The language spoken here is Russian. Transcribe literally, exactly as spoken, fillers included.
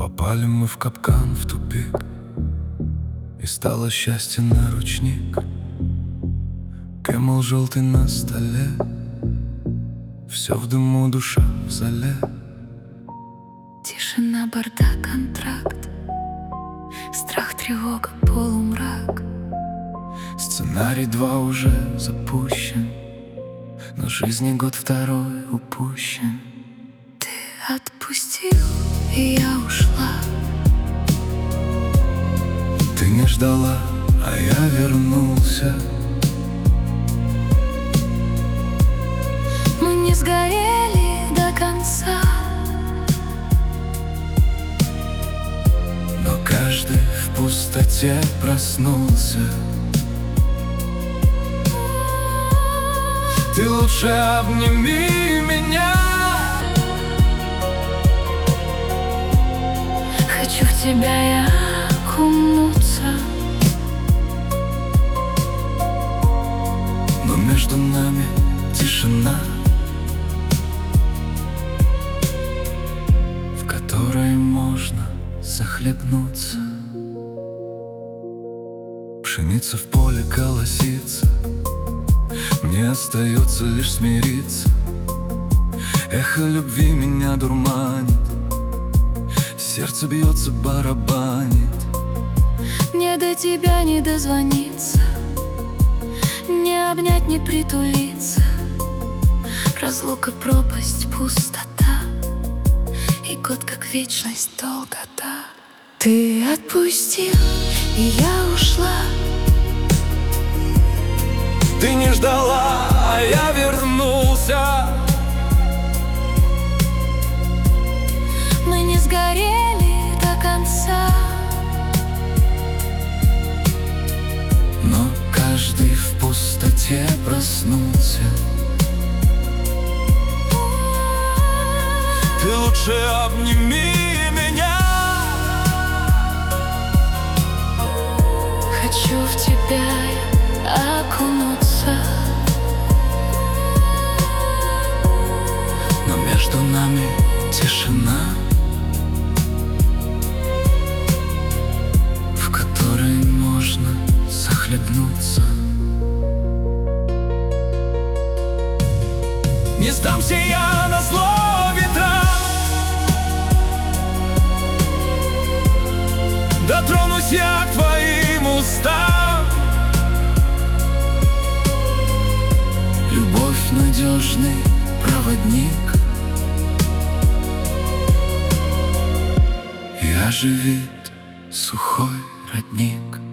Попали мы в капкан, в тупик, и стало счастье на ручник. Кэмл желтый на столе, все в дыму, душа в зале. Тишина, бардак, контракт, страх, тревога, полумрак. Сценарий два уже запущен, но жизни год второй упущен. Ты отпустил, и я ушла. Ты не ждала, а я вернулся. Мы не сгорели до конца, но каждый в пустоте проснулся. Ты лучше обними меня. хочу в тебя я окунуться. Но между нами тишина, в которой можно захлебнуться. Пшеница в поле колосится, мне остается лишь смириться. Эхо любви меня дурманит, сердце бьется, барабанит. Мне до тебя не дозвониться, не обнять, не притулиться. Разлука, пропасть, пустота, и год как вечность, долгота. Ты отпустил, и я ушла. Ты не ждала, а я вернулся. Мы не сгорели до конца, но каждый в пустоте проснулся. Ты лучше обними меня. хочу в тебя я окунуться. Но между нами тишина, в которой можно захлебнуться. Не сдамся я на зло ветра, дотронусь я к твоим устам. Любовь — надежный проводник, и оживит сухой родник.